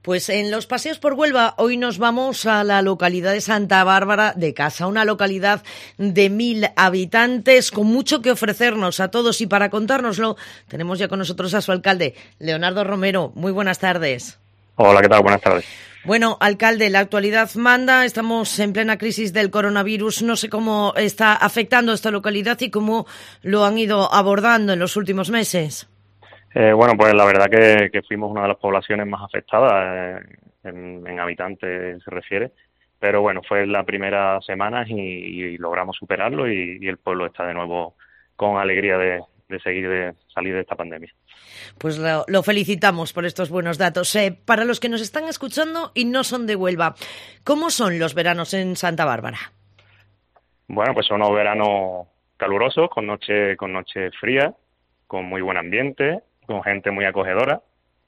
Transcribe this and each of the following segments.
Pues en los paseos por Huelva hoy nos vamos a la localidad de Santa Bárbara de Casa, una localidad de 1000 habitantes con mucho que ofrecernos a todos, y para contárnoslo tenemos ya con nosotros a su alcalde, Leonardo Romero. Muy buenas tardes. Hola, ¿qué tal? Buenas tardes. Bueno, alcalde, la actualidad manda, estamos en plena crisis del coronavirus. No sé cómo está afectando esta localidad y cómo lo han ido abordando en los últimos meses. Bueno, pues la verdad que fuimos una de las poblaciones más afectadas en habitantes se refiere, pero bueno, fue la primera semana y logramos superarlo y el pueblo está de nuevo con alegría de salir de esta pandemia. Pues lo felicitamos por estos buenos datos. Para los que nos están escuchando y no son de Huelva, ¿cómo son los veranos en Santa Bárbara? Bueno, pues son unos veranos calurosos, con noches frías, con muy buen ambiente, con gente muy acogedora,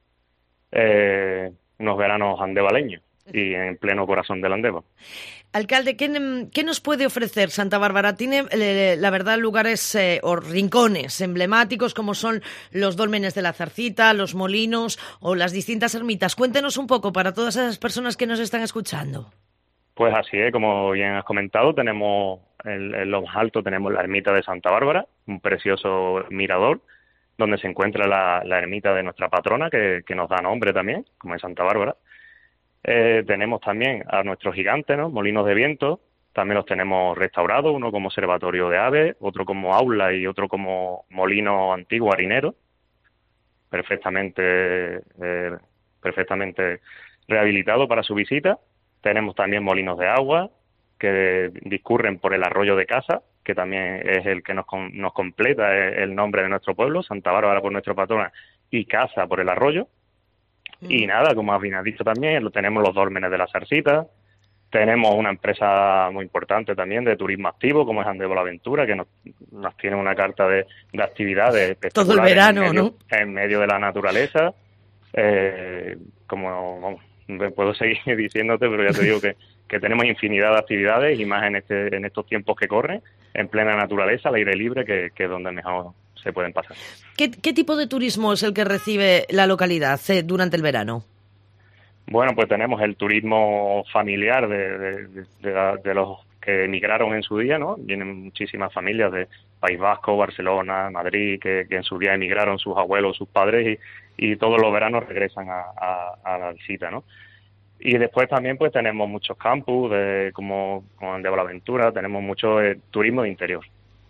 unos veranos andevaleños y en pleno corazón del Andeva. Alcalde, ¿qué nos puede ofrecer Santa Bárbara? Tiene, la verdad, lugares o rincones emblemáticos como son los dólmenes de la Zarcita, los molinos o las distintas ermitas. Cuéntenos un poco para todas esas personas que nos están escuchando. Pues así es, como bien has comentado, tenemos en lo más alto tenemos la ermita de Santa Bárbara, un precioso mirador, donde se encuentra la ermita de nuestra patrona, que nos da nombre también, como es Santa Bárbara. Tenemos también a nuestros gigantes, ¿no? Molinos de viento, también los tenemos restaurados, uno como observatorio de aves, otro como aula y otro como molino antiguo harinero, perfectamente rehabilitado para su visita. Tenemos también molinos de agua que discurren por el arroyo de Casa, que también es el que nos completa el nombre de nuestro pueblo, Santa Bárbara por nuestra patrona y Casa por el arroyo. Y nada, como bien has dicho también, tenemos los dólmenes de la Zarcita, tenemos una empresa muy importante también de turismo activo, como es Andeva la Aventura, que nos tiene una carta de actividades todo el verano, en medio de la naturaleza. Vamos, puedo seguir diciéndote, pero ya te digo que tenemos infinidad de actividades y más en estos tiempos que corren, en plena naturaleza, al aire libre, que es donde mejor se pueden pasar. ¿Qué tipo de turismo es el que recibe la localidad durante el verano? Bueno, pues tenemos el turismo familiar de los que emigraron en su día, ¿no? Vienen muchísimas familias de País Vasco, Barcelona, Madrid, que en su día emigraron sus abuelos, sus padres y todos los veranos regresan a la visita, ¿no? Y después también pues tenemos muchos campus, como Andeva la Aventura, tenemos mucho turismo de interior.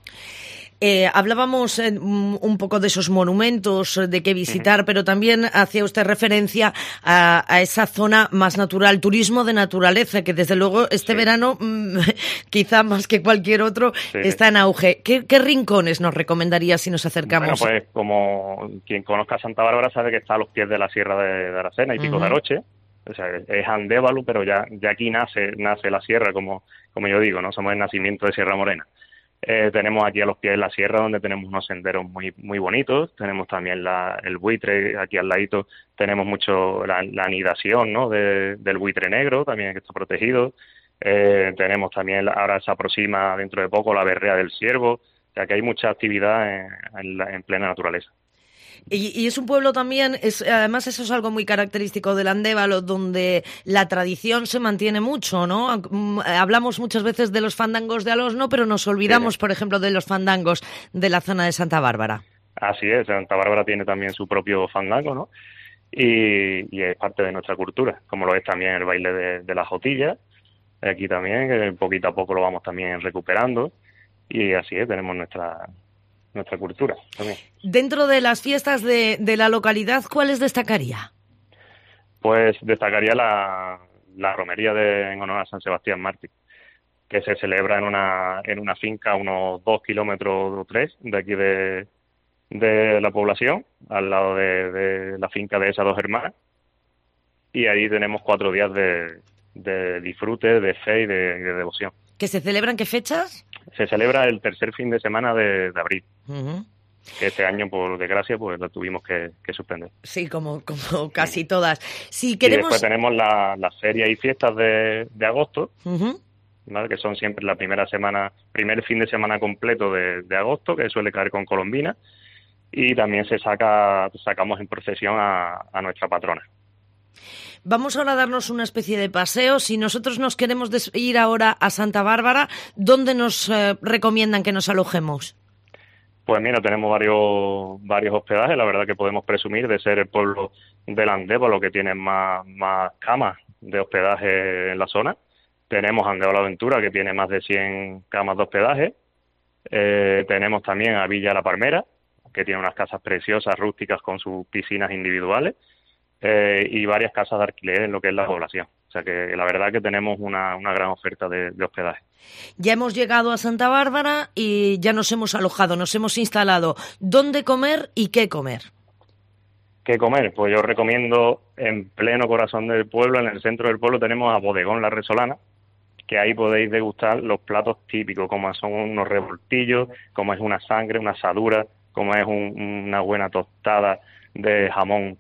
Hablábamos un poco de esos monumentos de que visitar, pero también hacía usted referencia a esa zona más natural, turismo de naturaleza, que desde luego este verano, quizá más que cualquier otro, está en auge. ¿Qué rincones nos recomendaría si nos acercamos? Bueno, pues como quien conozca Santa Bárbara sabe que está a los pies de la Sierra de Aracena y Picos de Aroche. O sea, es Andévalo, pero ya aquí nace la sierra, como yo digo, ¿no? Somos el nacimiento de Sierra Morena. Tenemos aquí a los pies de la sierra, donde tenemos unos senderos muy muy bonitos. Tenemos también el buitre, aquí al ladito tenemos mucho la anidación, ¿no? del buitre negro, también que está protegido. Tenemos también, ahora se aproxima dentro de poco la berrea del ciervo, o sea que hay mucha actividad en plena naturaleza. Y es un pueblo también, además eso es algo muy característico del Andévalo, donde la tradición se mantiene mucho, ¿no? Hablamos muchas veces de los fandangos de Alosno, pero nos olvidamos, por ejemplo, de los fandangos de la zona de Santa Bárbara. Así es, Santa Bárbara tiene también su propio fandango, ¿no? Y es parte de nuestra cultura, como lo es también el baile de la jotilla, aquí también, que poquito a poco lo vamos también recuperando, y así es, tenemos nuestra cultura también. Dentro de las fiestas de la localidad, ¿cuáles destacaría? Pues destacaría la romería en honor a San Sebastián Mártir, que se celebra en una finca a unos 2 kilómetros o 3 de aquí de la población, al lado de la finca de esas dos hermanas, y ahí tenemos 4 días de disfrute, de fe y de devoción. ¿Que se celebran qué fechas? Se celebra el tercer fin de semana de abril. Que este año, por desgracia, pues lo tuvimos que suspender. Sí, como casi todas. Si queremos... Y después tenemos las ferias y fiestas de agosto, ¿vale? Que son siempre la primer fin de semana completo de agosto, que suele caer con Colombina, y también sacamos en procesión a nuestra patrona. Vamos ahora a darnos una especie de paseo. Si nosotros nos queremos ir ahora a Santa Bárbara, ¿dónde nos recomiendan que nos alojemos? Pues mira, tenemos varios hospedajes. La verdad que podemos presumir de ser el pueblo del Andévalo que tiene más camas de hospedaje en la zona. Tenemos Andévalo Aventura, que tiene más de 100 camas de hospedaje. Tenemos también a Villa La Palmera, que tiene unas casas preciosas, rústicas, con sus piscinas individuales, y varias casas de alquiler en lo que es la población. O sea que la verdad que tenemos una gran oferta de hospedaje. Ya hemos llegado a Santa Bárbara y ya nos hemos alojado, nos hemos instalado. ¿Dónde comer y qué comer? ¿Qué comer? Pues yo recomiendo, en pleno corazón del pueblo, en el centro del pueblo, tenemos a Bodegón La Resolana, que ahí podéis degustar los platos típicos, como son unos revoltillos, como es una sangre, una asadura, como es una buena tostada de jamón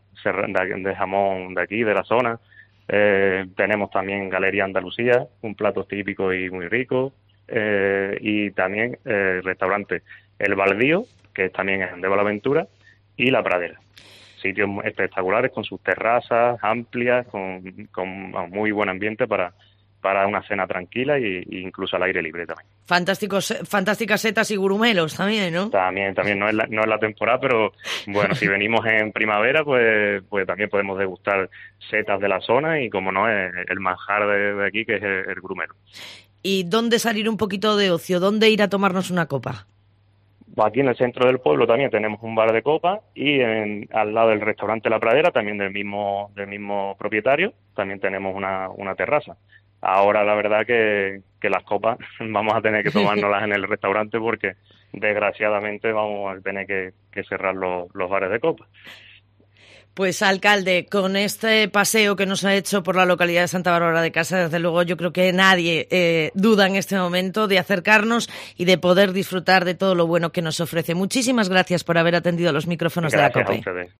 de aquí, de la zona. Tenemos también Galería Andalucía, un plato típico y muy rico, y también el restaurante El Baldío, que también es de Aventura, y La Pradera. Sitios espectaculares con sus terrazas amplias, con muy buen ambiente para una cena tranquila e incluso al aire libre también. Fantásticas setas y gurumelos también, ¿no? También no es la temporada, pero bueno, si venimos en primavera, pues también podemos degustar setas de la zona y, como no, el manjar de aquí, que es el grumelo. ¿Y dónde salir un poquito de ocio? ¿Dónde ir a tomarnos una copa? Aquí en el centro del pueblo también tenemos un bar de copas y al lado del restaurante La Pradera, también del mismo propietario, también tenemos una terraza. Ahora la verdad que las copas vamos a tener que tomárnoslas en el restaurante porque desgraciadamente vamos a tener que cerrar los bares de copas. Pues, alcalde, con este paseo que nos ha hecho por la localidad de Santa Bárbara de Casa, desde luego yo creo que nadie duda en este momento de acercarnos y de poder disfrutar de todo lo bueno que nos ofrece. Muchísimas gracias por haber atendido los micrófonos de la COPE. Gracias a ustedes.